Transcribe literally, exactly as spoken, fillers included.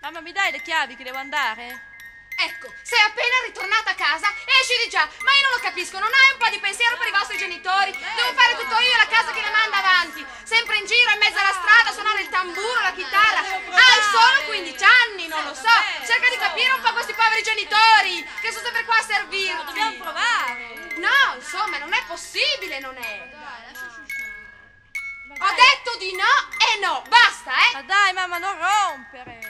Mamma, mi dai le chiavi che devo andare? Ecco, sei appena ritornata a casa e esci di già. Ma io non lo capisco, non hai un po' di pensiero per i vostri genitori? Devo fare tutto io, la casa che ne manda avanti. Sempre in giro, in mezzo alla strada, a suonare il tamburo, la chitarra. Hai solo quindici anni, non lo so. Cerca di capire un po' questi poveri genitori, che sono sempre qua a servirti. Dobbiamo provare. No, insomma, non è possibile, non è. Ho detto di no e no, basta, eh? Ma dai, mamma, non rompere.